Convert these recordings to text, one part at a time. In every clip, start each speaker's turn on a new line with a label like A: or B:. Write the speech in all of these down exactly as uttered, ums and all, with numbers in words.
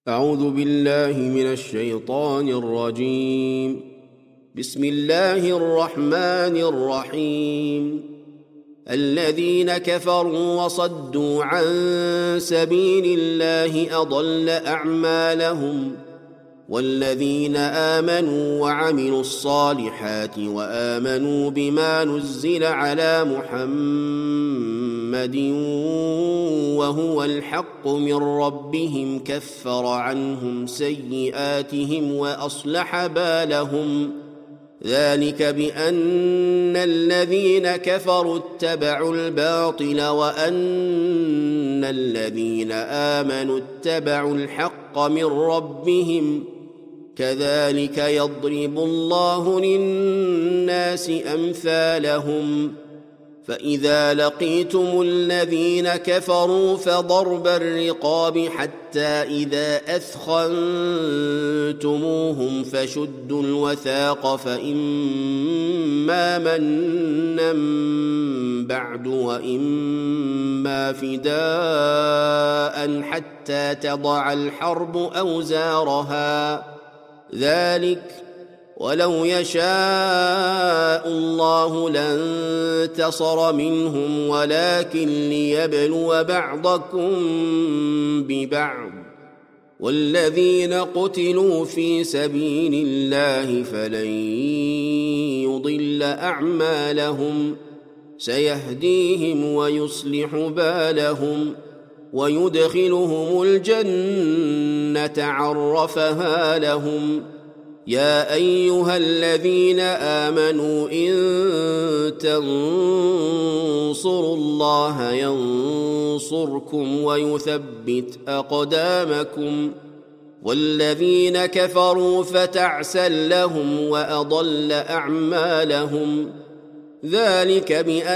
A: أعوذ بالله من الشيطان الرجيم. بسم الله الرحمن الرحيم. الذين كفروا وصدوا عن سبيل الله أضل أعمالهم، والذين آمنوا وعملوا الصالحات وآمنوا بما نزل على محمد وهو الحق من ربهم كفر عنهم سيئاتهم وأصلح بالهم، ذلك بأن الذين كفروا اتبعوا الباطل وأن الذين آمنوا اتبعوا الحق من ربهم، كذلك يضرب الله للناس أمثالهم. فإذا لقيتم الذين كفروا فضرب الرقاب حتى إذا أثخنتموهم فشدوا الوثاق، فإما منا بعد وإما فداء حتى تضع الحرب أوزارها، ذلك ولو يشاء الله لانتصر منهم ولكن ليبلو بعضكم ببعض، والذين قتلوا في سبيل الله فلن يضل أعمالهم، سيهديهم ويصلح بالهم ويدخلهم الجنة عرفها لهم. يا أيها الذين آمنوا إن تنصروا الله ينصركم ويثبت أقدامكم، والذين كفروا فتعسا لهم وأضل أعمالهم، ذلك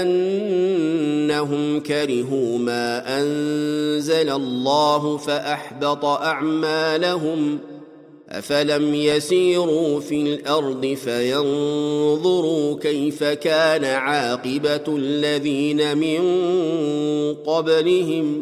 A: بأنهم كرهوا ما أنزل الله فأحبط أعمالهم. أفلم يسيروا في الأرض فينظروا كيف كان عاقبة الذين من قبلهم،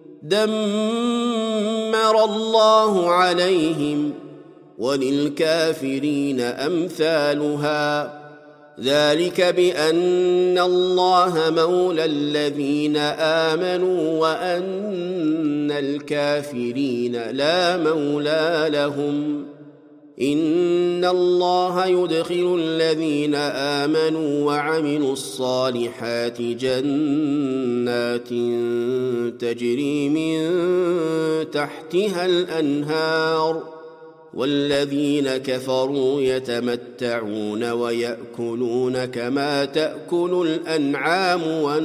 A: دمر الله عليهم وللكافرين أمثالها، ذلك بأن الله مولى الذين آمنوا وأن الكافرين لا مولى لهم. إن الله يدخل الذين آمنوا وعملوا الصالحات جنات تجري من تحتها الأنهار، والذين كفروا يتمتعون ويأكلون كما تأكل الأنعام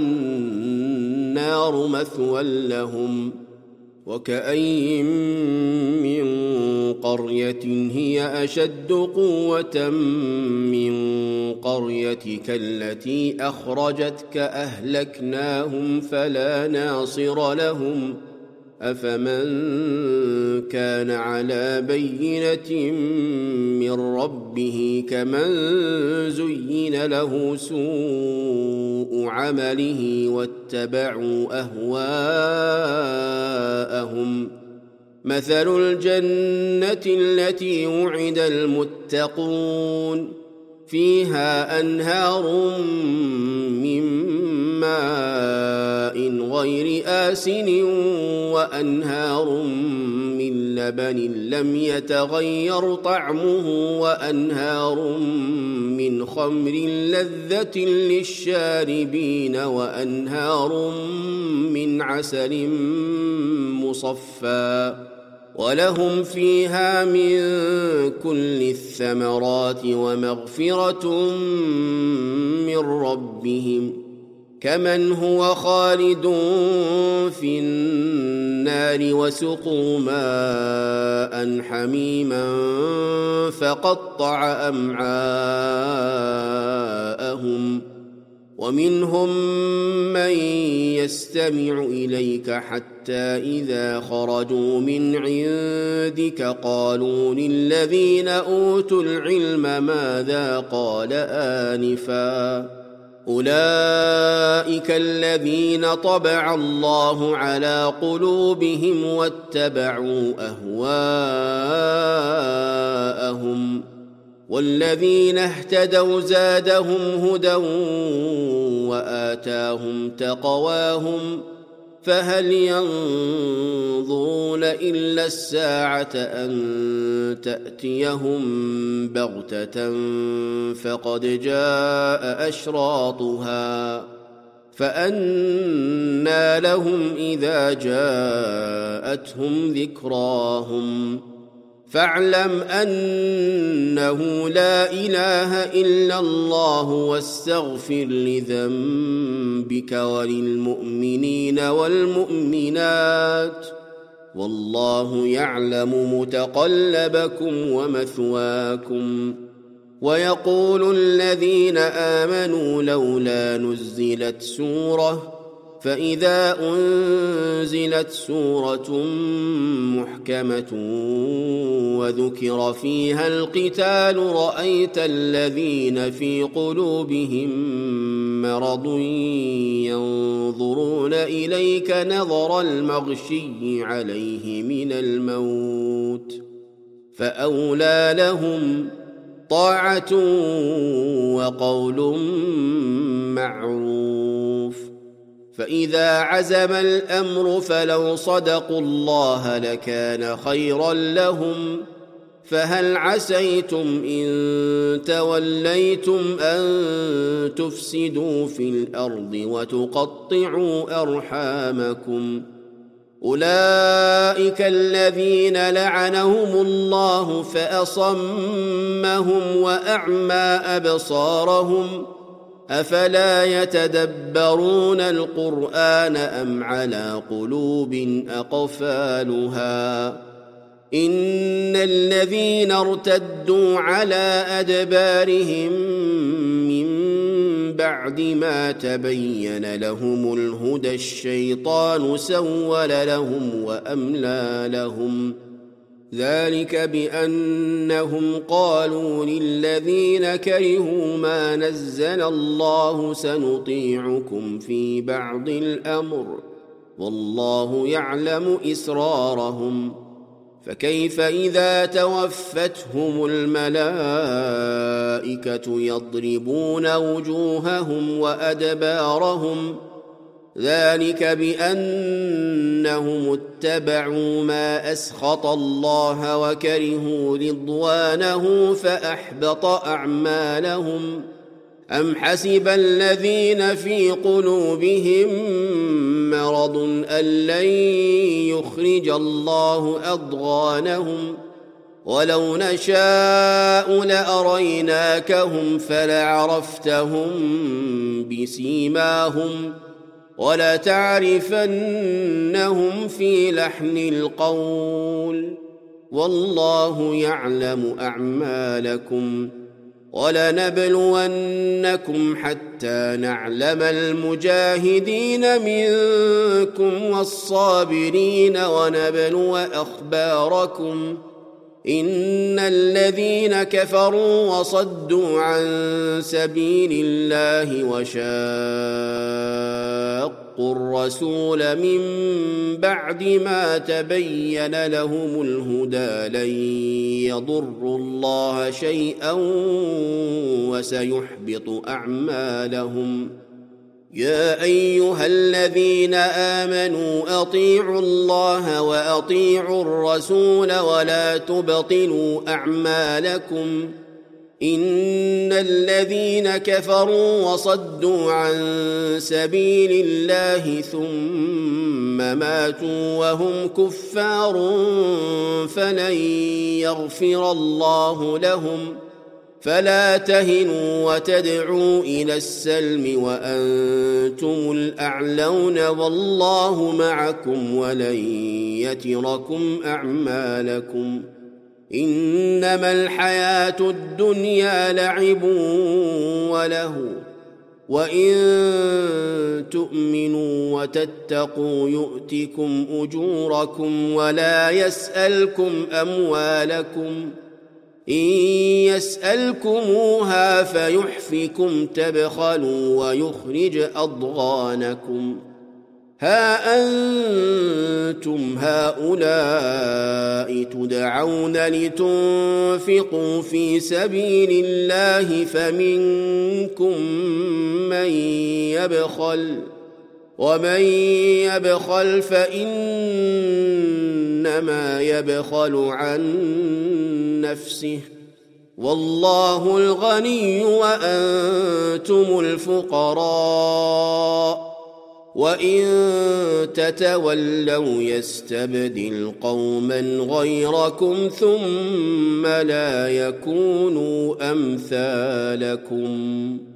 A: والنار مثوى لهم. وكأين من قرية هي أشد قوة من قريتك التي أخرجتك أهلكناهم فلا ناصر لهم. أفمن كان على بينة من ربه كمن زين له سوء عمله واتبعوا أهواءهم، مثل الجنة التي وعد المتقون فيها أنهار من ماء غير آسن وأنهار من لبن لم يتغير طعمه وأنهار من خمر لذة للشاربين وأنهار من عسل مصفى، ولهم فيها من كل الثمرات ومغفرة من ربهم، كمن هو خالد في النار وسقوا ماء حميما فقطع أمعاءهم، ومنهم من يستمع إليك حتى إذا خرجوا من عندك قالوا للذين أوتوا العلم ماذا قال آنفا، أولئك الذين طبع الله على قلوبهم واتبعوا أهواءهم والذين اهتدوا زادهم هدى وآتاهم تقواهم فهل ينظرون إلا الساعة أن تأتيهم بغتة فقد جاء أشراطها فأنى لهم إذا جاءتهم ذكراهم فاعلم أنه لا إله إلا الله واستغفر لذنبك وللمؤمنين والمؤمنات والله يعلم متقلبكم ومثواكم. ويقول الذين آمنوا لولا نزلت سورة فإذا أنزلت سورة محكمة وذكر فيها القتال رأيت الذين في قلوبهم مرض ينظرون إليك نظر المغشي عليه من الموت فأولى لهم طاعة وقول معروف. فإذا عزم الأمر فلو صدقوا الله لكان خيرا لهم فهل عسيتم إن توليتم أن تفسدوا في الأرض وتقطعوا أرحامكم أولئك الذين لعنهم الله فأصمهم وأعمى أبصارهم أفلا يتدبرون القرآن أم على قلوب أقفالها إن الذين ارتدوا على أدبارهم من بعد ما تبين لهم الهدى الشيطان سول لهم وأملى لهم ذلك بأنهم قالوا للذين كرهوا ما نزل الله سنطيعكم في بعض الأمر والله يعلم إسرارهم فكيف إذا توفتهم الملائكة يضربون وجوههم وأدبارهم ذلك بأنهم اتبعوا ما أسخط الله وكرهوا رضوانه فأحبط أعمالهم أم حسب الذين في قلوبهم مرض أن لن يخرج الله أضغانهم ولو نشاء لأريناكهم فلعرفتهم بسيماهم ولتعرفنهم في لحن القول والله يعلم أعمالكم ولنبلونكم حتى نعلم المجاهدين منكم والصابرين ونبلو أخباركم إن الذين كفروا وصدوا عن سبيل الله وشاقوا الرسول من بعد ما تبين لهم الهدى لن يضروا الله شيئا وسيحبط أعمالهم يا أيها الذين آمنوا أطيعوا الله وأطيعوا الرسول ولا تبطلوا أعمالكم إن الذين كفروا وصدوا عن سبيل الله ثم ماتوا وهم كفار فلن يغفر الله لهم فلا تهنوا وتدعوا إلى السلم وأنتم الأعلون والله معكم ولن يتركم أعمالكم إنما الحياة الدنيا لعب وله وإن تؤمنوا وتتقوا يؤتكم أجوركم ولا يسألكم أموالكم إن يسألكموها فيحفكم تبخلوا ويخرج أضغانكم ها أنتم هؤلاء تدعون لتنفقوا في سبيل الله فمنكم من يبخل ومن يبخل فإنما يبخل عن نفسه والله الغني وأنتم الفقراء وإن تتولوا يستبدل قوما غيركم ثم لا يكونوا أمثالكم